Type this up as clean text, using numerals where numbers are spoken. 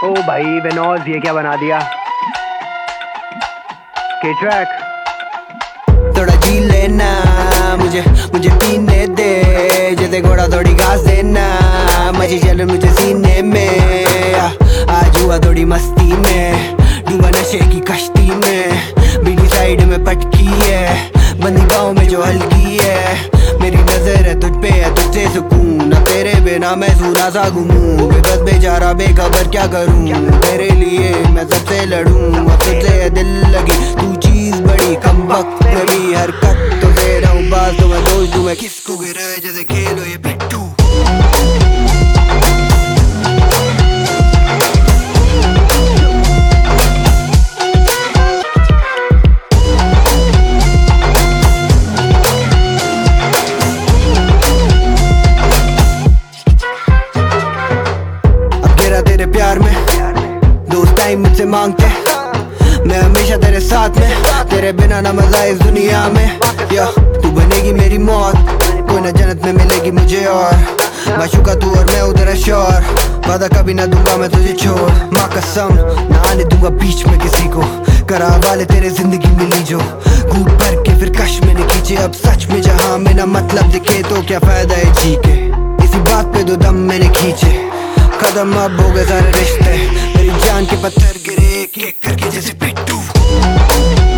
ओ भाई वेनोज, ये क्या बना दिया? K-Track थोड़ा जी लेना, मुझे पीने दे, जैसे घोड़ा थोड़ी घास देना, मची चल मुझे सीने में। आज हुआ थोड़ी मस्ती में, डूबा नशे की कश्ती में, बीड़ी साइड में पटकी है, बंदी गाँव में जो हल्की है। मेरी नजर है तुझ पे, है तुझसे सुकून, अब तेरे बिना मैं सूना सा घूमूं। बेबस बेचारा बेखबर क्या करूं, तेरे लिए मैं सबसे लड़ूं। अब तुझसे है दिल लगी तू चीज बड़ी, कम वक्त में भी हरकत तो दे रहा हूँ, बात तो मैं दोष दूं, मैं किसको गिरा जैसे खेलो ये पिट्टू। तेरे प्यार में दोस्त टाइम मुझसे मांगते, मैं हमेशा तेरे साथ में, तेरे बिना ना मजा इस दुनिया में। या तू बनेगी मेरी मौत, कोई ना जन्नत में मिलेगी मुझे और माशूका तू और मैं उधर श्योर। वादा कभी ना दूंगा मैं तुझे छोड़, माँ कसम ना आने दूंगा बीच में किसी को। करा वाले तेरे जिंदगी मिली जो घूट भर के फिर कश में न खींचे। अब सच में जहाँ में ना मतलब दिखे तो क्या फायदा है जी के, इसी बात पे दो दम मैंने खींचे। कदम अब हो गए सारे रिश्ते, मेरी जान के पत्थर गिरे एक एक करके जैसे पिट्टू।